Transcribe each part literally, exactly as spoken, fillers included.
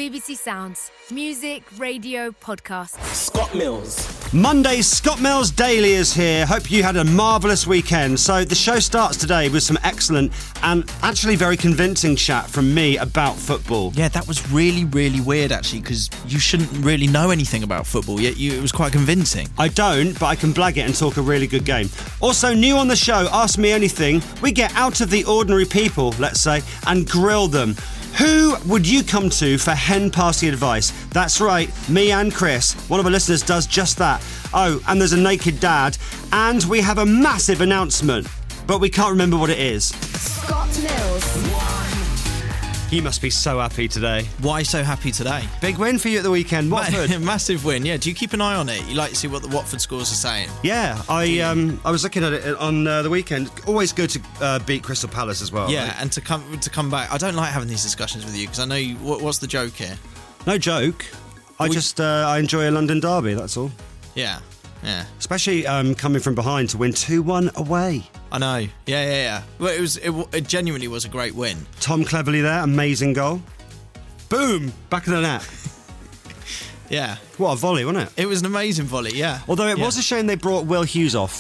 B B C Sounds. Music, radio, podcasts. Scott Mills. Monday's Scott Mills Daily is here. Hope you had a marvellous weekend. So the show starts today with some excellent and actually very convincing chat from me about football. Yeah, that was really, really weird, actually, because you shouldn't really know anything about football, yet you, it was quite convincing. I don't, but I can blag it and talk a really good game. Also, new on the show, Ask Me Anything. We get out of the ordinary people, let's say, and grill them. Who would you come to for hen party advice? That's right, me and Chris. One of our listeners does just that. Oh, and there's a naked dad. And we have a massive announcement, but we can't remember what it is. Scott Mills. You must be so happy today. Why so happy today? Big win for you at the weekend, Watford. Massive win, yeah. Do you keep an eye on it? You like to see what the Watford scores are saying? Yeah, I um I was looking at it on uh, the weekend. Always good to uh, beat Crystal Palace as well. Yeah, right? and to come to come back. I don't like having these discussions with you because I know you, what, what's the joke here? No joke. I We- just uh, I enjoy a London derby. That's all. Yeah, yeah. Especially um, coming from behind to win two one away. I know. Yeah, yeah, yeah. Well, it was it, it genuinely was a great win. Tom Cleverley there, amazing goal. Boom! Back of the net. Yeah. What a volley, wasn't it? It was an amazing volley, yeah. Although it yeah. was a shame they brought Will Hughes off.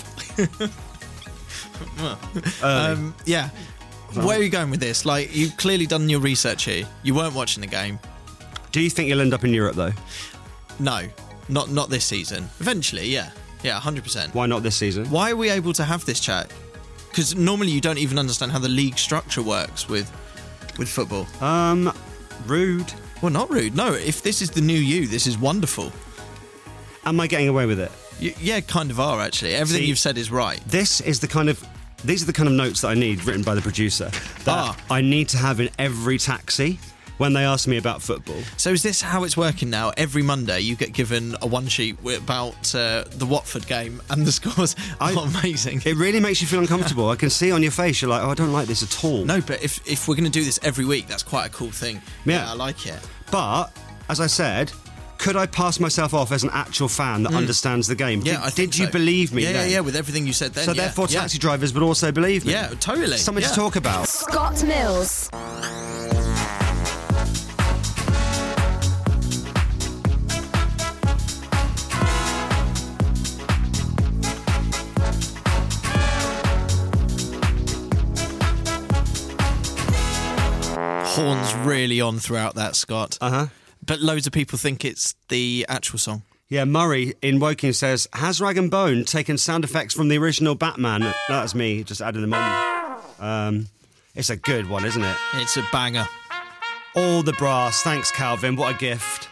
Um, yeah. Where are you going with this? Like, you've clearly done your research here. You weren't watching the game. Do you think you'll end up in Europe, though? No, not not this season. Eventually, yeah. Yeah, one hundred percent. Why not this season? Why are we able to have this chat? Because normally you don't even understand how the league structure works with with football. Um, rude. Well, not rude. No, if this is the new you, this is wonderful. Am I getting away with it? You, yeah, kind of are, actually. Everything See, you've said is right. This is the kind of... These are the kind of notes that I need written by the producer that Ah. I need to have in every taxi when they ask me about football. So is this how it's working now? Every Monday you get given a one sheet with- about uh, the Watford game and the scores are amazing. It really makes you feel uncomfortable. I can see on your face you're like, oh, I don't like this at all. No, but if, if we're going to do this every week, that's quite a cool thing. Yeah. I like it. But, as I said, could I pass myself off as an actual fan that understands the game? Yeah, did, I think did you so. believe me Yeah, then? yeah, yeah, with everything you said then. So yeah, therefore yeah. taxi drivers would also believe me? Yeah, totally. Something yeah. to talk about. Scott Mills. Horns really on throughout that, Scott. Uh-huh. But loads of people think it's the actual song. Yeah, Murray in Woking says, has Rag and Bone taken sound effects from the original Batman? That's me, just adding them on. Um, it's a good one, isn't it? It's a banger. All the brass. Thanks, Calvin. What a gift.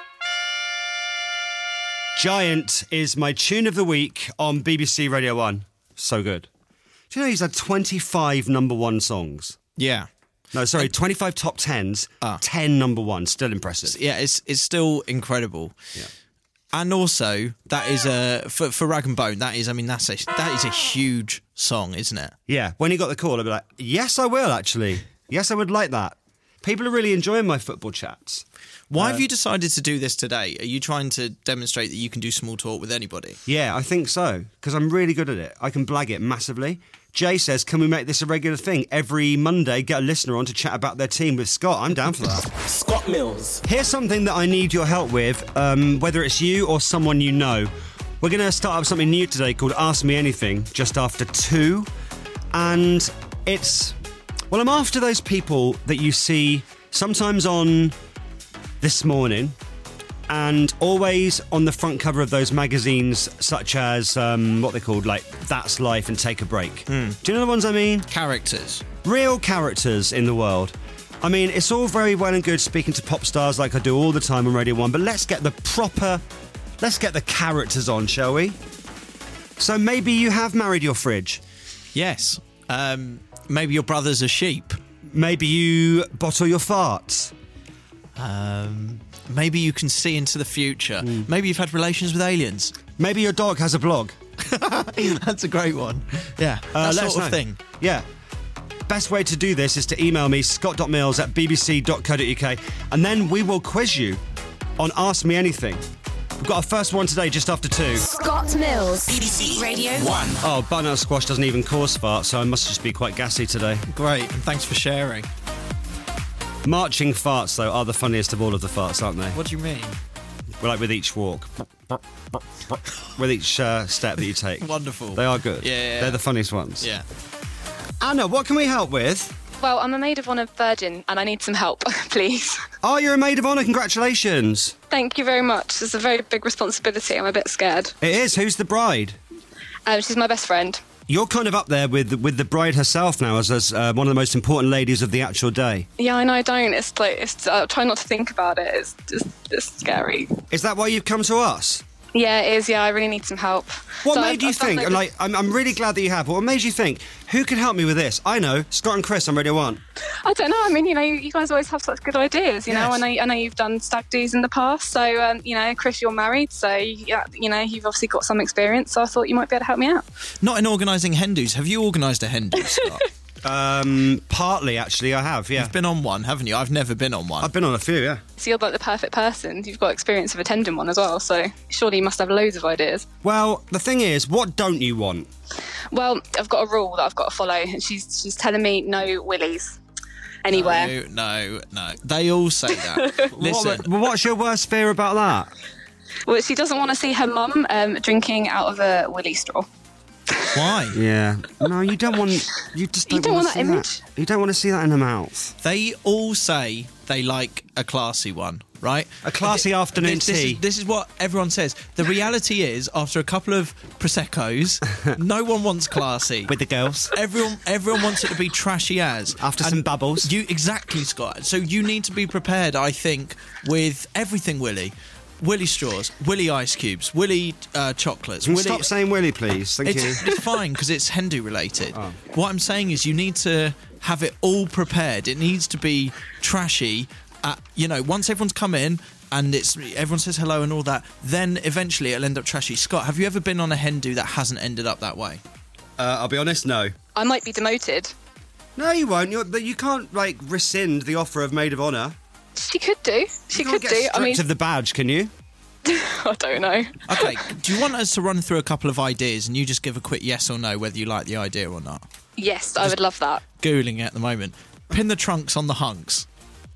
Giant is my tune of the week on B B C Radio one. So good. Do you know he's had twenty-five number one songs? Yeah. No, sorry, twenty-five top tens, Ah. ten number ones. Still impressive. Yeah, it's it's still incredible. Yeah. And also, that is a for for Rag and Bone. That is, I mean, that's a that is a huge song, isn't it? Yeah, when he got the call, I'd be like, yes, I will, actually. Yes, I would like that. People are really enjoying my football chats. Why have you decided to do this today? Are you trying to demonstrate that you can do small talk with anybody? Yeah, I think so, because I'm really good at it. I can blag it massively. Jay says, can we make this a regular thing? Every Monday, get a listener on to chat about their team with Scott. I'm down for that. Scott Mills. Here's something that I need your help with, um, whether it's you or someone you know. We're going to start up something new today called Ask Me Anything, just after two. And it's... Well, I'm after those people that you see sometimes on This Morning and always on the front cover of those magazines such as, um, what they're called, like That's Life and Take a Break. Do you know the ones I mean? Characters. Real characters in the world. I mean, it's all very well and good speaking to pop stars like I do all the time on Radio one, but let's get the proper, let's get the characters on, shall we? So maybe you have married your fridge. Yes. Um, maybe your brother's a sheep. Maybe you bottle your farts. Um, maybe you can see into the future. Maybe you've had relations with aliens. Maybe your dog has a blog. That's a great one. Yeah, Uh, that let us sort of know. thing. Yeah. Best way to do this is to email me, scott dot mills at b b c dot co dot u k, and then we will quiz you on Ask Me Anything. We've got our first one today just after two. Scott Mills. B B C Radio one. Oh, butternut squash doesn't even cause farts, so I must just be quite gassy today. Great, and thanks for sharing. Marching farts, though, are the funniest of all of the farts, aren't they? What do you mean? Well, like with each walk. With each uh, step that you take. Wonderful. They are good. Yeah, yeah, yeah. They're the funniest ones. Yeah. Anna, what can we help with? Well, I'm a maid of honour virgin and I need some help, please. Oh, you're a maid of honour. Congratulations. Thank you very much. It's a very big responsibility. I'm a bit scared. It is. Who's the bride? Um, she's my best friend. You're kind of up there with with the bride herself now as, as uh, one of the most important ladies of the actual day. Yeah, I know I don't. It's like, it's, uh, try not to think about it. It's just it's scary. Is that why you've come to us? Yeah, it is. Yeah, I really need some help. What So made I've- you I've done think? loads of- Like, I'm, I'm really glad that you have. But what made you think? Who can help me with this? I know, Scott and Chris on Radio One. I don't know. I mean, you know, you guys always have such good ideas. You know, Yes. I know, I know you've done stag do's in the past. So, um, you know, Chris, you're married, so yeah, you know, you've obviously got some experience. So I thought you might be able to help me out. Not in organising hen dos. Have you organised a hen do, Scott? Um, partly, actually, I have. Yeah, You've been on one, haven't you? I've never been on one. I've been on a few. Yeah. So you're like the perfect person. You've got experience of attending one as well. So surely you must have loads of ideas. Well, the thing is, what don't you want? Well, I've got a rule that I've got to follow, and she's she's telling me no willies anywhere. No, no, no. They all say that. Listen, What, well, what's your worst fear about that? Well, she doesn't want to see her mum um, drinking out of a willy straw. why? Yeah. No, you don't want. You just don't, You don't want want to that see image? You don't want to see that in the mouth. They all say they like a classy one, right? A classy afternoon this, this tea. Is, this is what everyone says. The reality is, after a couple of Prosecco's, no one wants classy. With the girls. Everyone, everyone wants it to be trashy as. After And some bubbles. You exactly, Scott. So you need to be prepared, I think, with everything, Willy. Willy straws, Willy ice cubes, Willy uh, chocolates. Can you Willy... stop saying Willy, please? Thank It's, you. it's fine because it's hen do related. Oh. What I'm saying is, you need to have it all prepared. It needs to be trashy. At, you know, once everyone's come in and it's everyone says hello and all that, then eventually it'll end up trashy. Scott, have you ever been on a hen do that hasn't ended up that way? Uh, I'll be honest, no. I might be demoted. No, you won't. You're, but you can't, like, rescind the offer of maid of honour. She could do. She You could can't get do. I stripped mean, of the badge, can you? I don't know. Okay, do you want us to run through a couple of ideas and you just give a quick yes or no whether you like the idea or not? Yes, I would love that. Googling it at the moment. Pin the trunks on the hunks.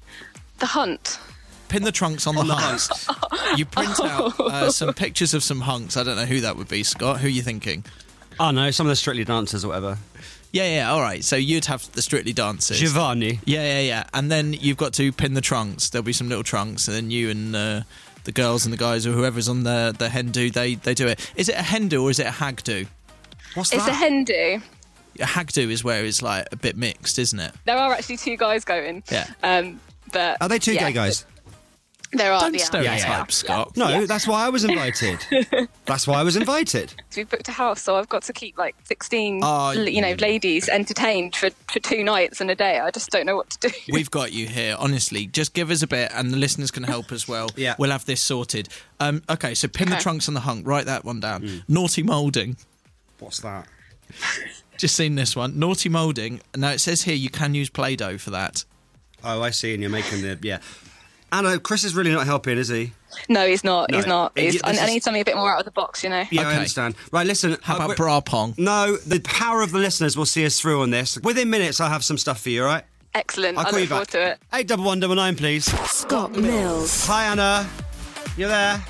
The hunt. Pin the trunks on the hunks. You print out uh, some pictures of some hunks. I don't know who that would be, Scott. Who are you thinking? Oh, no, some of the Strictly Dancers or whatever. Yeah, yeah, all right. So you'd have the Strictly Dancers. Giovanni. Yeah, yeah, yeah. And then you've got to pin the trunks. There'll be some little trunks, and then you and uh, the girls and the guys or whoever's on the the hen do, they they do it. Is it a hen do or is it a hag do? What's It's that? a hen do. A hag do is where it's like a bit mixed, isn't it? There are actually two guys going. Yeah. Um, but Are they two yeah, gay guys? There are. Don't yeah. stereotype, yeah, yeah. Scott. No, that's why I was invited. That's why I was invited. We've booked a house, so I've got to keep like sixteen, Oh, l- you know, ladies entertained for, for two nights and a day. I just don't know what to do. We've got you here, honestly. Just give us a bit, and the listeners can help as well. Yeah. We'll have this sorted. Um, okay, so pin the Okay. trunks on the hunk. Write that one down. Naughty moulding. What's that? Just seen this one. Naughty moulding. Now, it says here you can use Play-Doh for that. Oh, I see, and you're making the... Yeah. Anna, Chris is really not helping, is he? No, he's not. No. He's not. It- He's, I, this I is- need something a bit more out of the box, you know. Yeah, I Okay. understand. Right, listen... How uh, about we're- bra pong? No, the power of the listeners will see us through on this. Within minutes, I'll have some stuff for you, all right? Excellent. I'll I call look you forward back. to it. Eight double one double nine, please. Scott Mills. Hi, Anna. You there?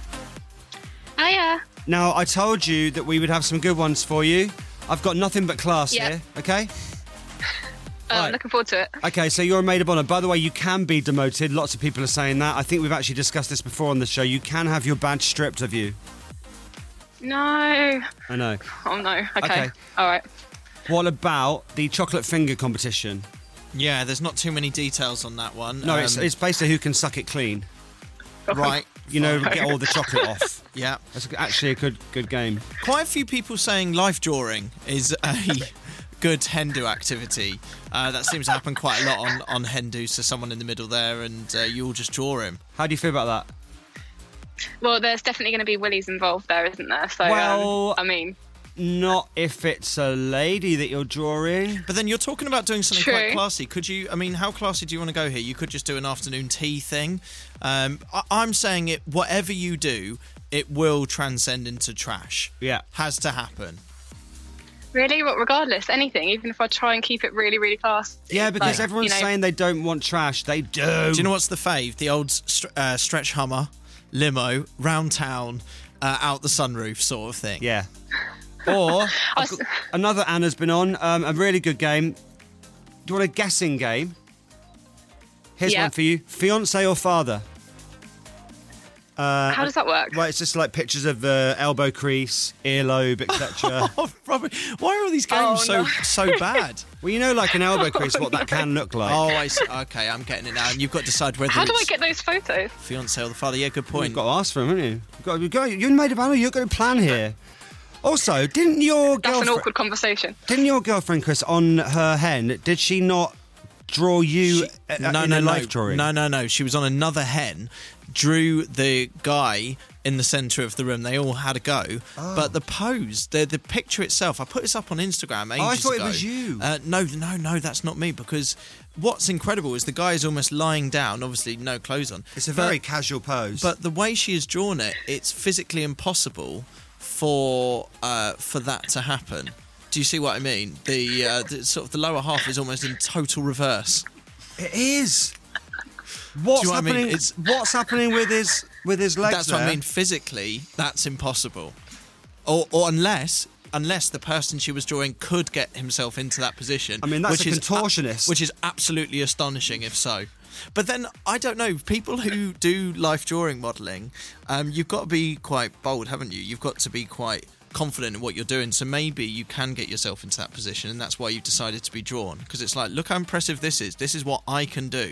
Hiya. Now, I told you that we would have some good ones for you. I've got nothing but class Yeah. here, okay? Uh, Right. I'm looking forward to it. Okay, so you're a maid of honour. By the way, you can be demoted. Lots of people are saying that. I think we've actually discussed this before on the show. You can have your badge stripped of you. No. I know. Oh, no. Okay. Okay. All right. What about the chocolate finger competition? Yeah, there's not too many details on that one. No, it's, Um, it's basically who can suck it clean. right. You know, get all the chocolate off. Yeah. That's actually a good good game. Quite a few people saying life drawing is a good hen do activity. Uh, that seems to happen quite a lot on, on hen do, so someone in the middle there and uh, you all just draw him. How do you feel about that? Well, there's definitely going to be willies involved there, isn't there? So, Well- um, I mean, Not if it's a lady that you're drawing. But then you're talking about doing something True. quite classy. Could you, I mean, how classy do you want to go here? You could just do an afternoon tea thing. Um, I, I'm saying it, whatever you do, it will transcend into trash. Yeah. Has to happen. Really? What? Regardless, anything, even if I try and keep it really, really classy. Yeah, because like, everyone's you know, saying they don't want trash. They do. Do you know what's the fave? The old st- uh, stretch Hummer, limo, round town, uh, out the sunroof sort of thing. Yeah. Or I I've got- another Anna's been on, um, a really good game. Do you want a guessing game? Here's Yeah. one for you. Fiance or father? Uh, How does that work? Well, it's just like pictures of uh, elbow crease, earlobe, et cetera. Oh, probably. Why are all these games Oh, so no. so bad? Well, you know, like an elbow crease, what that can look like. Oh, I see. Okay, I'm getting it now. And you've got to decide whether How do I it's get those photos? fiance or the father. Yeah, good point. You've got to ask for him, haven't you? You've got, you've got, you're made of Anna. You've got a plan here. Also, didn't your That's an girlfriend, awkward conversation. didn't your girlfriend Chris on her hen? Did she not draw you She- uh, no, in no, a no, life drawing? no, no, no. She was on another hen, drew the guy in the centre of the room. They all had a go, but the pose, the the picture itself. I put this up on Instagram ages Oh, I thought it ago. was you. Uh, no, no, no, that's not me. Because what's incredible is the guy is almost lying down, obviously no clothes on. It's a But- very casual pose. But the way she has drawn it, it's physically impossible for uh, for that to happen. Do you see what I mean? The, uh, the sort of the lower half is almost in total reverse. it is. What's know what I mean? happening? It's- What's happening with his with his legs? That's what I there? mean. Physically, that's impossible. Or, or unless, unless the person she was drawing could get himself into that position. I mean, that's which a is contortionist. which is absolutely astonishing. If so, but then I don't know. People who do life drawing modelling, um, you've got to be quite bold, haven't you? You've got to be quite confident in what you're doing. So maybe you can get yourself into that position, and that's why you've decided to be drawn. Because it's like, look how impressive this is. This is what I can do.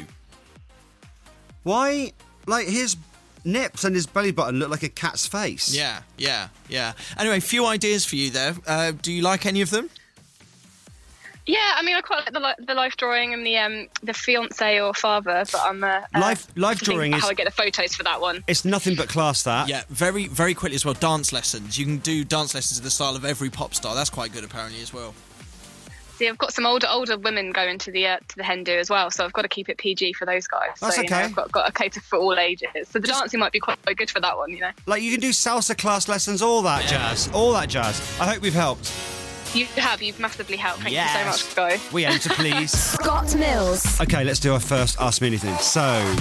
Why? Like his nips and his belly button look like a cat's face. Yeah, yeah, yeah. Anyway, few ideas for you there. Uh, do you like any of them? Yeah, I mean, I quite like the, li- the life drawing and the um, the fiance or father, but I'm uh, uh, Life- life thinking drawing about is- how I get the photos for that one. It's nothing but class. That. Yeah, very, very quickly as well. Dance lessons. You can do dance lessons in the style of every pop star. That's quite good, apparently, as well. See, I've got some older older women going to the uh, to the hen do as well, so I've got to keep it P G for those guys. That's so, you know, okay. I've got, got to cater for all ages. So the dancing might be quite, quite good for that one, you know. Like you can do salsa class lessons, all that jazz, all that jazz. I hope we've helped. You have, you've massively helped. Thank Yes. you so much, Guy. We aim to please. Scott Mills. Okay, let's do our first Ask Me Anything. So,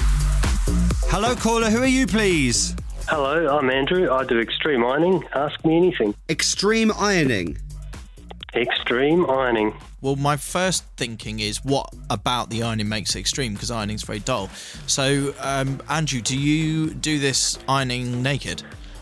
hello caller, who are you, please? Hello, I'm Andrew. I do extreme ironing. Ask me anything. Extreme ironing. Extreme ironing. Well, my first thinking is, what about the ironing makes it extreme? Because ironing's very dull. So, um, Andrew, do you do this ironing naked?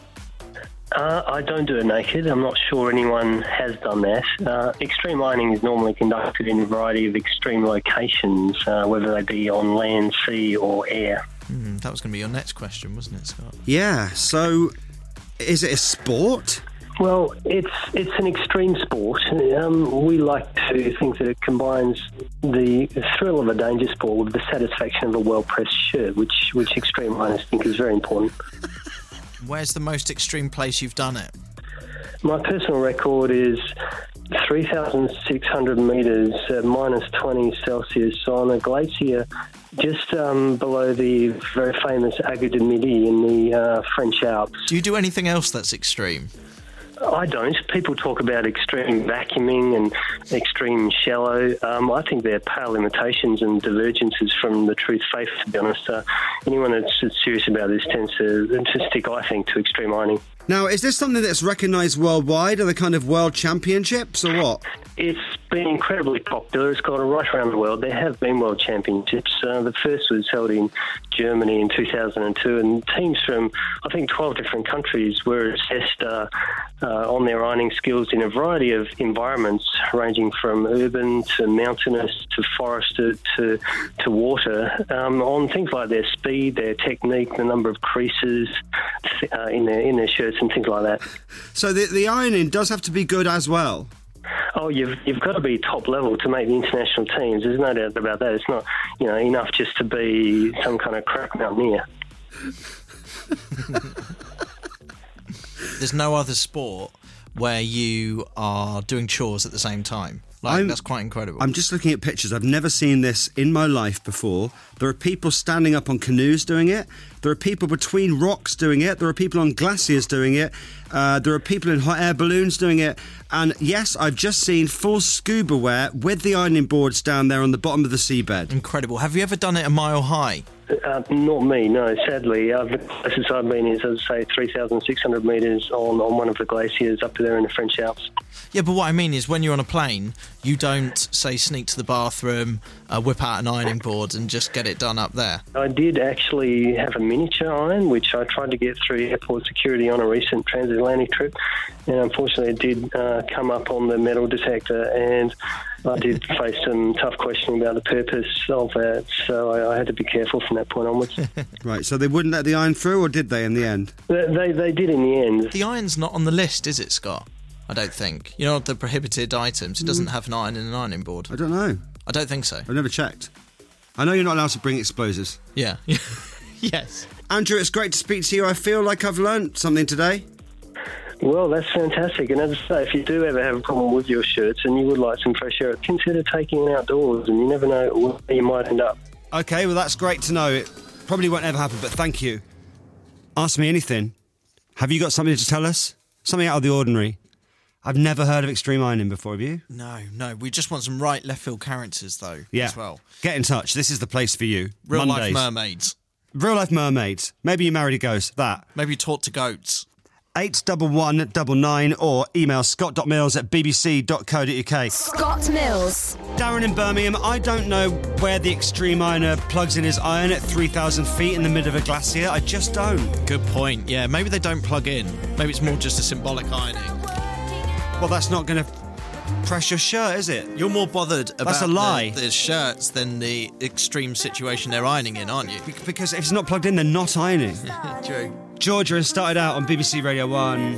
Uh, I don't do it naked. I'm not sure anyone has done that. Uh, extreme ironing is normally conducted in a variety of extreme locations, uh, whether they be on land, sea or air. Hmm, that was going to be your next question, wasn't it, Scott? Yeah, so is it a sport? Well, it's it's an extreme sport. Um, we like to think that it combines the thrill of a danger sport with the satisfaction of a well-pressed shirt, which, which extreme ironers think is very important. Where's the most extreme place you've done it? My personal record is three thousand six hundred metres at minus twenty Celsius on a glacier just um, below the very famous Aiguille du Midi in the uh, French Alps. Do you do anything else that's extreme? I don't. People talk about extreme vacuuming and extreme shallow. Um, I think they're pale imitations and divergences from the truth faith, to be honest. Uh, anyone that's serious about this tends to, to stick, I think, to extreme ironing. Now, is this something that's recognised worldwide? Are they kind of world championships or what? It's been incredibly popular. It's gone right around the world. There have been world championships. Uh, the first was held in Germany in two thousand two, and teams from, I think, twelve different countries were assessed uh, uh, on their ironing skills in a variety of environments, ranging from urban to mountainous to forest to, to, to water, um, on things like their speed, their technique, the number of creases uh, in their in their shirts and things like that. So the, the ironing does have to be good as well? Oh, you've you've got to be top level to make the international teams. There's no doubt about that. It's not, you know, enough just to be some kind of crack mountaineer. There's no other sport where you are doing chores at the same time. Like, I'm- that's quite incredible. I'm just looking at pictures. I've never seen this in my life before. There are people standing up on canoes doing it. There are people between rocks doing it. There are people on glaciers doing it. Uh, there are people in hot air balloons doing it. And yes, I've just seen full scuba wear with the ironing boards down there on the bottom of the seabed. Incredible. Have you ever done it a mile high? Uh, not me, no, sadly. Uh, the closest I've been is, as I say, three thousand six hundred metres on, on one of the glaciers up there in the French Alps. Yeah, but what I mean is when you're on a plane, you don't, say, sneak to the bathroom, uh, whip out an ironing board and just get it done up there. I did actually have a miniature iron, which I tried to get through airport security on a recent transatlantic trip, and unfortunately it did uh, come up on the metal detector, and I did face some tough questioning about the purpose of that, so I, I had to be careful from that point onwards. Right, so they wouldn't let the iron through, or did they in the end? They, they, they did in the end. The iron's not on the list, is it, Scott? I don't think. You know, the prohibited items, it doesn't have an iron and an ironing board. I don't know. I don't think so. I've never checked. I know you're not allowed to bring explosives. Yeah. Yes. Andrew, it's great to speak to you. I feel like I've learnt something today. Well, that's fantastic. And as I say, if you do ever have a problem with your shirts and you would like some fresh air, consider taking it outdoors, and you never know where you might end up. Okay, well, that's great to know. It probably won't ever happen, but thank you. Ask me anything. Have you got something to tell us? Something out of the ordinary? I've never heard of extreme ironing before, have you? No, no. We just want some right left field characters, though, Yeah. as well. Get in touch. This is the place for you. Real Mondays. life mermaids. Real life mermaids. Maybe you married a ghost. That. Maybe taught to goats. eight one one nine nine or email scott.mills at bbc.co.uk. Scott Mills. Darren in Birmingham, I don't know where the extreme ironer plugs in his iron at three thousand feet in the middle of a glacier. I just don't. Good point. Yeah, maybe they don't plug in. Maybe it's more just a symbolic ironing. Well, that's not going to press your shirt, is it? You're more bothered about That's a lie. The, the shirts than the extreme situation they're ironing in, aren't you? Be- Because if it's not plugged in, they're not ironing. True. Georgia has started out on B B C Radio one.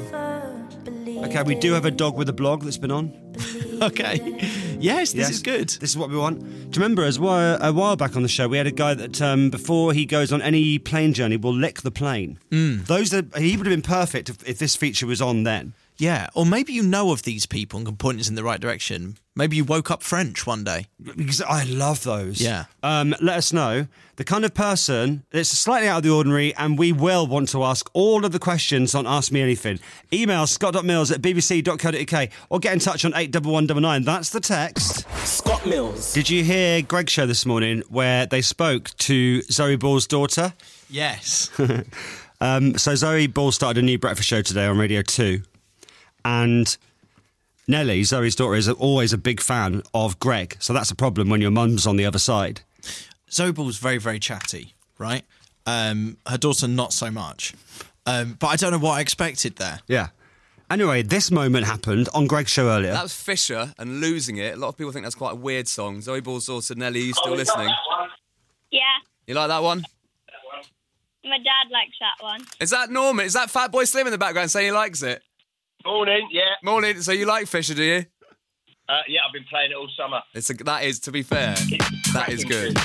Okay, we do have a dog with a blog that's been on. Okay. Yes, this Yes. is good. This is what we want. Do you remember, as well, a while back on the show, we had a guy that, um, before he goes on any plane journey, will lick the plane. Mm. Those that he would have been perfect if, if this feature was on then. Yeah, or maybe you know of these people and can point us in the right direction. Maybe you woke up French one day. Because I love those. Yeah. Um, let us know the kind of person that's slightly out of the ordinary, and we will want to ask all of the questions on Ask Me Anything. Email scott.mills at bbc.co.uk or get in touch on eight one one nine nine. That's the text. Scott Mills. Did you hear Greg's show this morning where they spoke to Zoe Ball's daughter? Yes. Um, so Zoe Ball started a new breakfast show today on Radio two. And Nellie, Zoe's daughter, is always a big fan of Greg. So that's a problem when your mum's on the other side. Zoe Ball's very, very chatty, right? Um, her daughter, not so much. Um, but I don't know what I expected there. Yeah. Anyway, this moment happened on Greg's show earlier. That was Fisher and Losing It. A lot of people think that's quite a weird song. Zoe Ball's daughter, Nelly, you still listening? Yeah, You like that one? my dad likes that one. Is that Norman? Is that Fatboy Slim in the background saying he likes it? Morning, yeah. Morning. So you like Fisher, do you? Uh, yeah, I've been playing it all summer. It's a, that is, to be fair, that is good.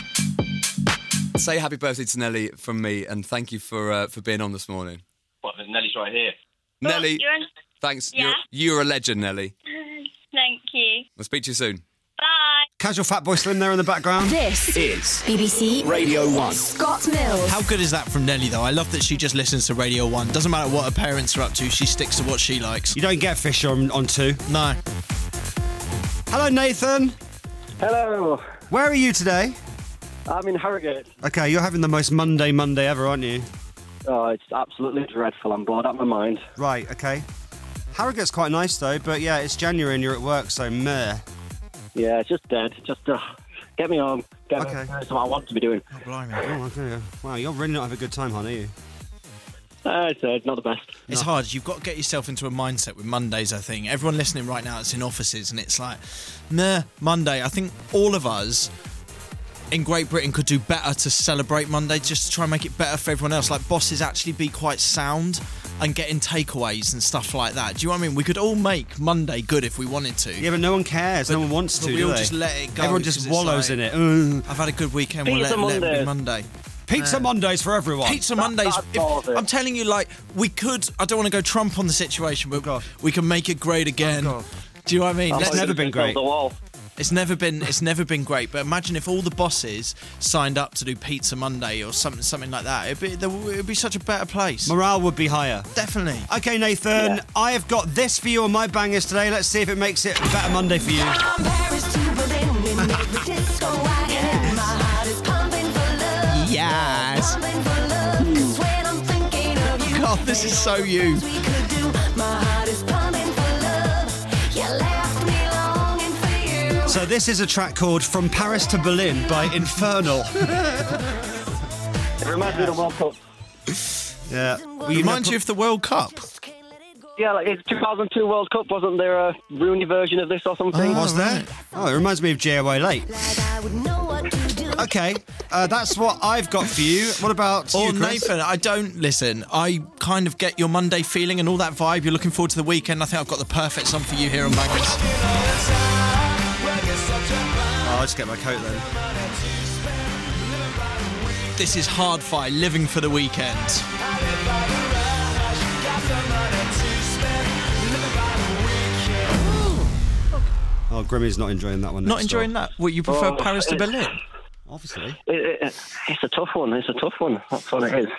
Say happy birthday to Nelly from me, and thank you for uh, for being on this morning. What, Nelly's right here. Nelly, You're in- thanks. Yeah? You're, you're a legend, Nelly. Thank you. I'll speak to you soon. Bye. Casual Fatboy Slim there in the background. This Is B B C Radio one. Scott Mills. How good is that from Nelly, though? I love that she just listens to Radio one. Doesn't matter what her parents are up to, she sticks to what she likes. You don't get Fisher on, on two. No. Hello, Nathan. Hello, Where are you today? I'm in Harrogate. Okay, you're having the most Monday Monday ever, aren't you? Oh, it's absolutely dreadful. I'm bored out of my mind. Right, okay. Harrogate's quite nice, though, but yeah, it's January and you're at work, so meh. Yeah, it's just dead. Just uh, get me home. Get Okay. me That's what I want to be doing. Oh, blimey. Oh, okay. Wow, you're really not having a good time, hon, are you? Uh, it's uh, not the best. It's hard. You've got to get yourself into a mindset with Mondays, I think. Everyone listening right now is in offices and it's like, nah, Monday. I think all of us in Great Britain could do better to celebrate Monday, just to try and make it better for everyone else. Like, bosses actually be quite sound and getting takeaways and stuff like that. Do you know what I mean? We could all make Monday good if we wanted to. Yeah, but no one cares. no one wants but to, we do all they? just let it go. Everyone just 'cause it's wallows like, in it. Ugh. I've had a good weekend. Pizza we'll let, let it be Monday. Monday. Pizza Mondays for everyone. Pizza Mondays. that's if- all of it. I'm telling you, like, we could. I don't want to go Trump on the situation, but God. we can make it great again. God. Do you know what I mean? I'm Let's never been great. The wall. It's never been it's never been great. But imagine if all the bosses signed up to do Pizza Monday or something something like that. It'd be there w- it'd be such a better place. Morale would be higher. Definitely. Okay, Nathan, Yeah. I have got this for you on my bangers today. Let's see if it makes it a better Monday for you. Yes. God, this is so you. So this is a track called From Paris to Berlin by Infernal. It reminds me of the World Cup. Yeah. Well, Reminds you of the World Cup. Yeah, like it's two thousand two World Cup. Wasn't there a Rooney version of this or something? Was there? Oh, it reminds me of J O A Late. Okay, uh, that's what I've got for you. What about Or you, Chris? Nathan, I don't listen. I kind of get your Monday feeling and all that vibe. You're looking forward to the weekend. I think I've got the perfect song for you here on Bangers. Oh, I'll just get my coat then. This is Hard-Fi, Living for the Weekend. Oh, Grimmy's not enjoying that one. Not next enjoying door. that? What, you prefer Oh, Paris to it- Berlin? Obviously. It, it, it's a tough one. It's a tough one. That's what it is.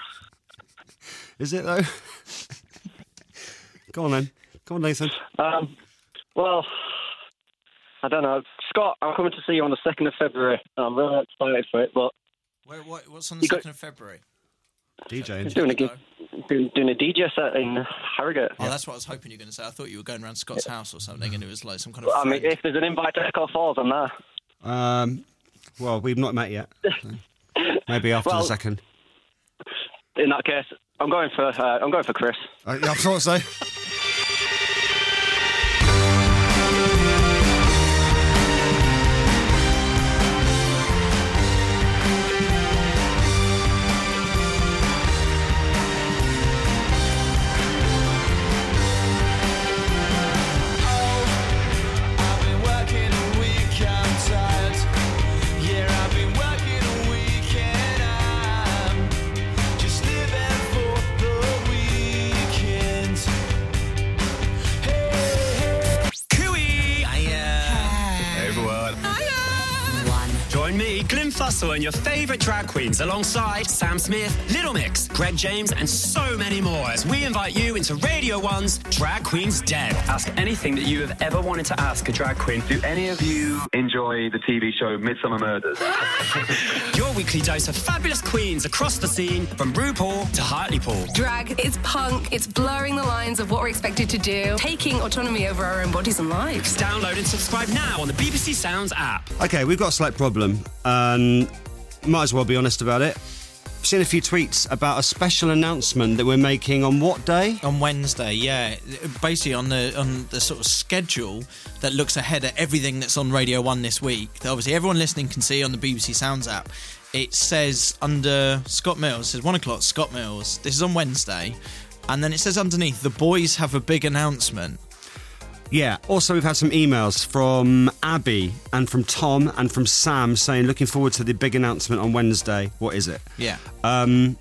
Is it, though? Go on, then. Go on, Nathan. Um, well, I don't know. Scott, I'm coming to see you on the second of February. I'm really excited for it, but Where, what, what's on the You got- second of February? DJing. doing a, gig- doing, doing a D J set in Harrogate. Oh, that's what I was hoping you were going to say. I thought you were going around Scott's house or something and it was like some kind of... I mean, friend. if there's an invite to Echo Falls, I'm there. Um, well, we've not met yet. So maybe after Well- the second. In that case, I'm going for uh, I'm going for Chris. Uh, yeah, I thought so. Join me, Glyn Fussell, and your favourite drag queens alongside Sam Smith, Little Mix, Greg James, and so many more as we invite you into Radio one's Drag Queen's Den. Ask anything that you have ever wanted to ask a drag queen. Do any of you enjoy the T V show Midsummer Murders? Your weekly dose of fabulous queens across the scene, from RuPaul to Hartlepool. Drag, it's punk, it's blurring the lines of what we're expected to do, taking autonomy over our own bodies and lives. Download and subscribe now on the B B C Sounds app. Okay, we've got a slight problem, and might as well be honest about it. I've seen a few tweets about a special announcement that we're making on what day? On Wednesday, yeah. Basically on the on the sort of schedule that looks ahead at everything that's on Radio one this week. That obviously everyone listening can see on the B B C Sounds app. It says under Scott Mills, it says one o'clock, Scott Mills. This is on Wednesday. And then it says underneath, the boys have a big announcement. Yeah, also we've had some emails from Abby and from Tom and from Sam saying looking forward to the big announcement on Wednesday. What is it? Yeah. Um,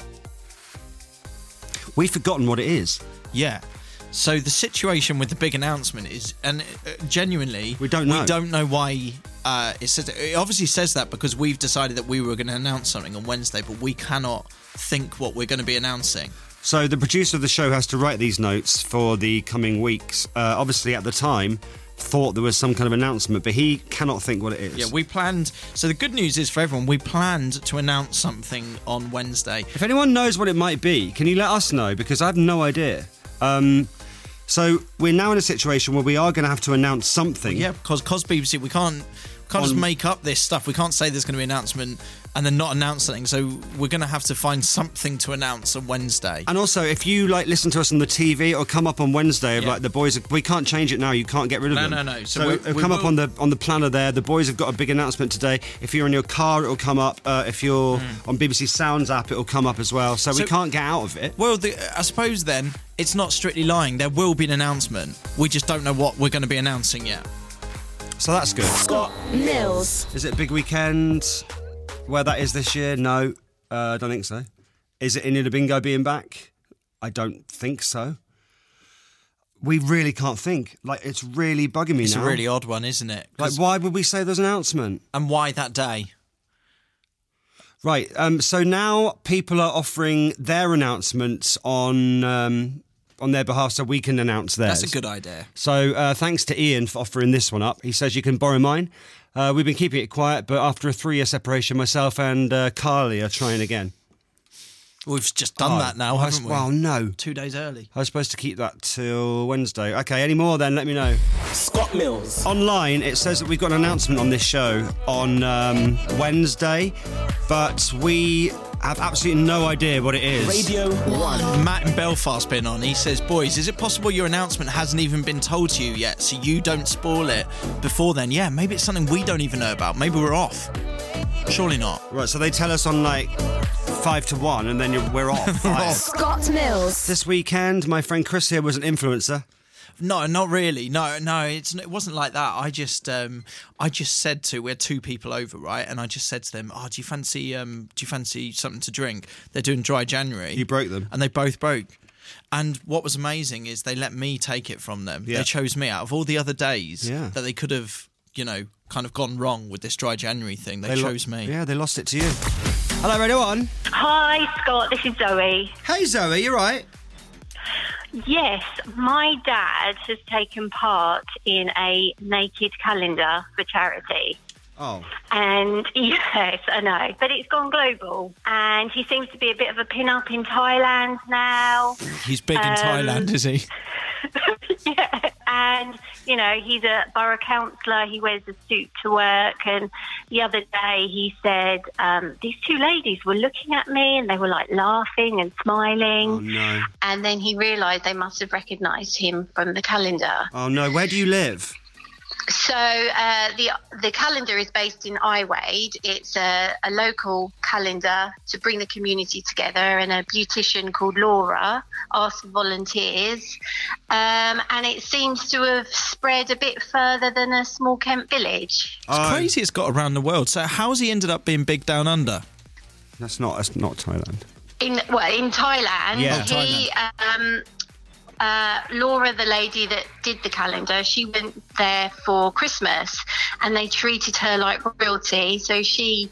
we've forgotten what it is. Yeah. So the situation with the big announcement is, and uh, genuinely, We don't know. We don't know why uh, it says. It obviously says that because we've decided that we were going to announce something on Wednesday, but we cannot think what we're going to be announcing. So the producer of the show has to write these notes for the coming weeks. Uh, obviously, at the time, thought there was some kind of announcement, but he cannot think what it is. Yeah, we planned. So the good news is for everyone, we planned to announce something on Wednesday. If anyone knows what it might be, can you let us know? Because I have no idea. Um, so we're now in a situation where we are going to have to announce something. Yeah, because cos B B C, we can't can't just On- make up this stuff. We can't say there's going to be an announcement and then not announce something. So we're going to have to find something to announce on Wednesday. And also, if you like listen to us on the T V, it'll come up on Wednesday. Of Yeah. like the boys, we can't change it now. You can't get rid of No, them. no, no. So So, we- it'll we come up will- on the on the planner there. The boys have got a big announcement today. If you're in your car, it'll come up. Uh, if you're on B B C Sounds app, it'll come up as well. So, we So- can't get out of it. Well, the, I suppose then it's not strictly lying. There will be an announcement. We just don't know what we're going to be announcing yet. So that's good. Scott Mills. Is it a big weekend? Where that is this year? No, uh, I don't think so. Is it India the Bingo being back? I don't think so. we really can't think. Like, it's really bugging me It's now. a really odd one, isn't it? Like, why would we say there's an announcement? And why that day? Right, um, so now people are offering their announcements on um, on their behalf so we can announce theirs. That's a good idea. So uh, thanks to Ian for offering this one up. He says you can borrow mine. Uh, we've been keeping it quiet, but after a three-year separation, myself and uh, Carly are trying again. We've just done Oh, that now, I haven't s- we? Well, no. Two days early. I was supposed to keep that till Wednesday. Okay, any more then, let me know. Scott Mills. Online, it says that we've got an announcement on this show on um, Wednesday, but we have absolutely no idea what it is. Radio one. Matt in Belfast been on. He says, boys, is it possible your announcement hasn't even been told to you yet, so you don't spoil it before then? Yeah, maybe it's something we don't even know about. Maybe we're off. Surely not. Right, so they tell us on like five to one, and then you're, we're off. We're off. Scott Mills. This weekend, my friend Chris here was an influencer. No, not really. No, no, it's it wasn't like that. I just, um, I just said to we had two people over, right, and I just said to them, "Oh, do you fancy, um, do you fancy something to drink?" They're doing dry January. You broke them, and they both broke. And what was amazing is they let me take it from them. Yeah. They chose me out of all the other days Yeah. that they could have, you know, kind of gone wrong with this dry January thing. They, They lo- chose me. Yeah, they lost it to you. Hello, Radio One. Hi, Scott. This is Zoe. Hey, Zoe, you right? Yes, my dad has taken part in a naked calendar for charity. Oh. And yes, I know, but it's gone global. And he seems to be a bit of a pin-up in Thailand now. He's big in Um, Thailand, is he? Yeah, and you know, he's a borough councillor. He wears a suit to work. And the other day, he said um, these two ladies were looking at me, and they were like laughing and smiling. Oh, no. And then he realised they must have recognised him from the calendar. Oh, no. Where do you live? So uh, the the calendar is based in Iwade. It's a, a local calendar to bring the community together, and a beautician called Laura asked for volunteers. Um, and it seems to have spread a bit further than a small Kent village. It's crazy it's got around the world. So how's he ended up being big down under? That's not, that's not Thailand. In well, in Thailand, Yeah. he um, uh, Laura, the lady that did the calendar, she went there for Christmas, and they treated her like royalty. So she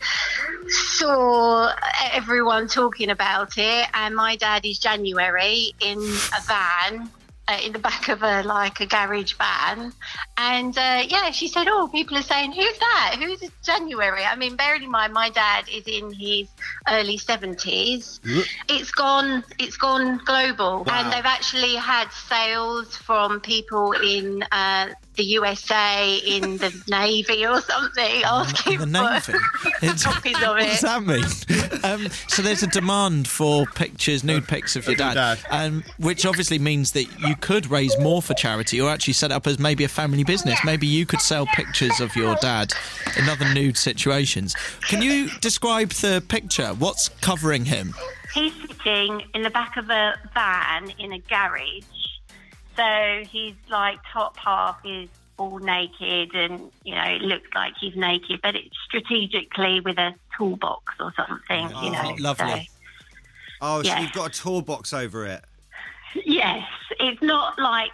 saw everyone talking about it, and my dad is January in a van. Uh, in the back of a like a garage van, and uh, yeah, she said, "Oh, people are saying, who's that? Who's January?" I mean, bearing in mind, my dad is in his early seventies. It's gone. It's gone global, Wow. and they've actually had sales from people in uh, the U S A, in the Navy or something, asking The Navy. for copies of What does it. that mean? um, so there's a demand for pictures, nude pics of your dad, um, which obviously means that you could raise more for charity, or actually set up as maybe a family business. Maybe you could sell pictures of your dad in other nude situations. Can you describe the picture? What's covering him? He's sitting in the back of a van in a garage. So he's like top half is all naked, and you know it looks like he's naked, but it's strategically with a toolbox or something. you know, lovely. Oh, so Yeah. you've got a toolbox over it. So, yes, it's not like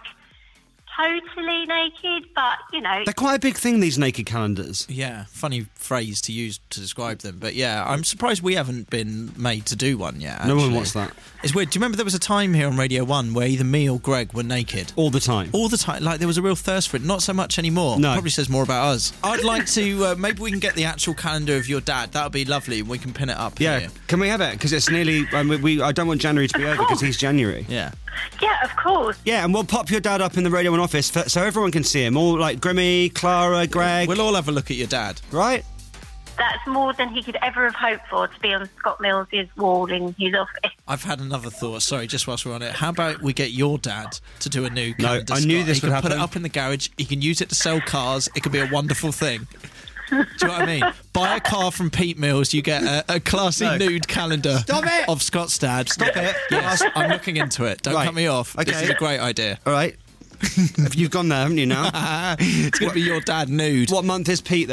totally naked, but you know. They're quite a big thing, these naked calendars. Yeah, funny phrase to use to describe them. But yeah, I'm surprised we haven't been made to do one yet. No one actually. wants that. It's weird. Do you remember there was a time here on Radio one where either me or Greg were naked? All the time. All the time. Like, there was a real thirst for it. Not so much anymore. No. Probably says more about us. I'd like to, uh, maybe we can get the actual calendar of your dad. That would be lovely. We can pin it up Yeah, here. can we have it? Because it's nearly. Um, we, we. I don't want January to be over because he's January. Yeah. Yeah, of course. Yeah, and we'll pop your dad up in the Radio One office for, so everyone can see him. All like Grimmy, Clara, Greg. We'll all have a look at your dad. Right? That's more than he could ever have hoped for, to be on Scott Mills' wall in his office. I've had another thought. Sorry, just whilst we're on it. How about we get your dad to do a new No, calendar? I knew Scott? this he would can put it happen. up in the garage. He can use it to sell cars. It could be a wonderful thing. Do you know what I mean? Buy a car from Pete Mills, you get a, a classy No. nude calendar Stop it! of Scott's dad. Stop it! Yes, I'm looking into it. Don't Right. cut me off. This Okay. is a great idea. All right. You've gone there, haven't you now? It's going to be your dad nude. What month is Pete then?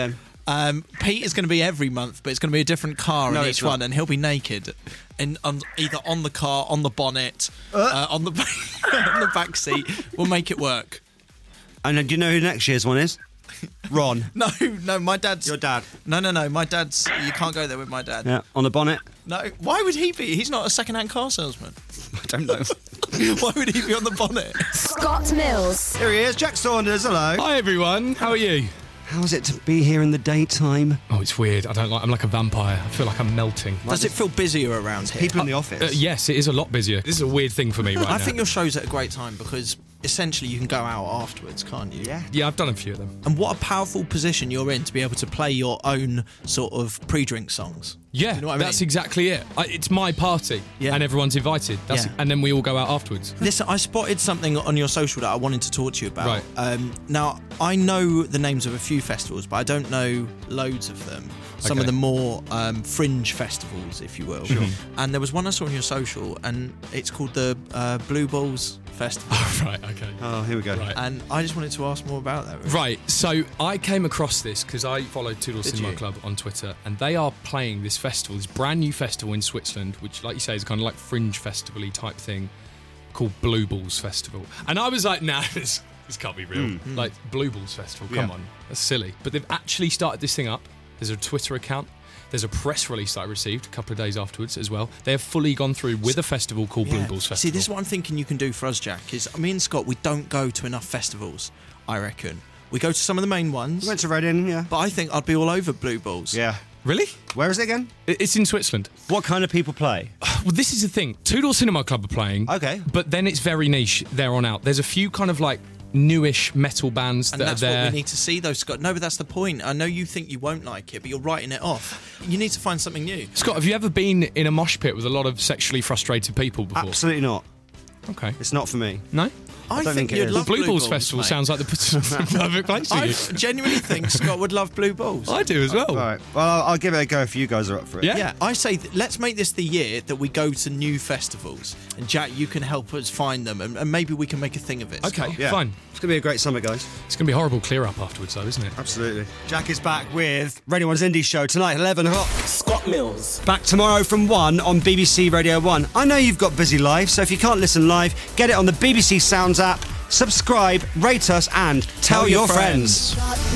Um, Pete is going to be every month, but it's going to be a different car No, in it's each not. one, and he'll be naked, in on, either on the car, on the bonnet, uh. Uh, on the on the back seat. We'll make it work. And then do you know who next year's one is? Ron. No, no, my dad's. Your dad. No, no, no, my dad's. You can't go there with my dad. Yeah, on the bonnet. No, why would he be? He's not a second-hand car salesman. I don't know. Why would he be on the bonnet? Scott Mills. Here he is, Jack Saunders. Hello. Hi everyone. How are you? How is it to be here in the daytime? Oh, it's weird. I don't like. I'm like a vampire. I feel like I'm melting. Does it feel busier around here? People in the office. Uh, yes, it is a lot busier. This is a weird thing for me right now. I think your show's at a great time because essentially you can go out afterwards, can't you? Yeah. Yeah, I've done a few of them. And what a powerful position you're in to be able to play your own sort of pre-drink songs. Yeah, You know what I that's mean? exactly it. I, it's my party, Yeah. and everyone's invited. That's Yeah. and then we all go out afterwards. Listen, I spotted something on your social that I wanted to talk to you about. Right. Um, now, I know the names of a few festivals, but I don't know loads of them. Some Okay. of the more um, fringe festivals, if you will. Sure. And there was one I saw on your social, and it's called the uh, Blue Balls Festival. Oh, right. Okay. Oh, here we go. Right. And I just wanted to ask more about that. Really. Right, so I came across this because I followed Toodle Did Cinema you? Club on Twitter, and they are playing this festival, this brand new festival in Switzerland, which, like you say, is kind of like fringe festival-y type thing, called Blue Balls Festival. And I was like, nah, this, this can't be real. Mm. Like, Blue Balls Festival, come Yeah. on, that's silly. But they've actually started this thing up. There's a Twitter account. There's a press release that I received a couple of days afterwards as well. They have fully gone through with a festival called Blue Yeah. Balls Festival. See, this is what I'm thinking you can do for us, Jack, is me and Scott, we don't go to enough festivals, I reckon. We go to some of the main ones. We went to Reading, yeah. But I think I'd be all over Blue Balls. Yeah. Really? Where is it again? It's in Switzerland. What kind of people play? Well, this is the thing. Toodle Cinema Club are playing. Okay. But then it's very niche there on out. There's a few kind of like newish metal bands And that that's are what there. we need to see, though, Scott. No, but that's the point. I know you think you won't like it, but you're writing it off. You need to find something new. Scott, have you ever been in a mosh pit with a lot of sexually frustrated people before? Absolutely not. Okay. It's not for me. No? I, don't think, think it you'd is. love Blue, Balls Balls Festival mate. sounds like the perfect place for I you. genuinely think Scott would love Blue Balls. I do as well. All right. Well, I'll, I'll give it a go if you guys are up for it. Yeah? Yeah, I say th- let's make this the year that we go to new festivals. And Jack, you can help us find them, and, and maybe we can make a thing of it. Okay, Scott. Yeah. fine. It's going to be a great summer, guys. It's going to be a horrible clear up afterwards, though, isn't it? Absolutely. Jack is back with Radio one's Indie Show tonight, eleven o'clock. Scott Mills. Back tomorrow from one on B B C Radio one. I know you've got busy lives, so if you can't listen live, get it on the B B C Sounds app, subscribe, rate us, and tell, Tell your, your friends. friends.